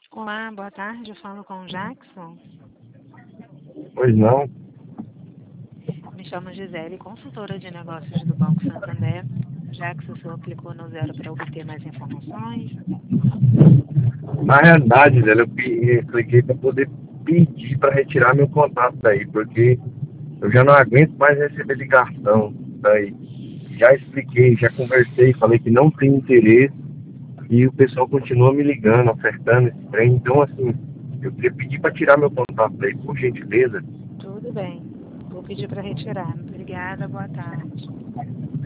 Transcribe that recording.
Olá, boa tarde. Eu falo com o Jackson. Pois não. Me chamo Gisele, consultora de negócios do Banco Santander. Jackson, o senhor clicou no zero para obter mais informações. Na realidade, velho, eu cliquei para poder pedir para retirar meu contato daí, porque eu já não aguento mais receber ligação daí. Já expliquei, já conversei, falei que não tem interesse e o pessoal continua me ligando, ofertando esse trem. Então, assim, eu queria pedir para tirar meu contato daí, por gentileza. Tudo bem. Vou pedir para retirar. Obrigada, boa tarde.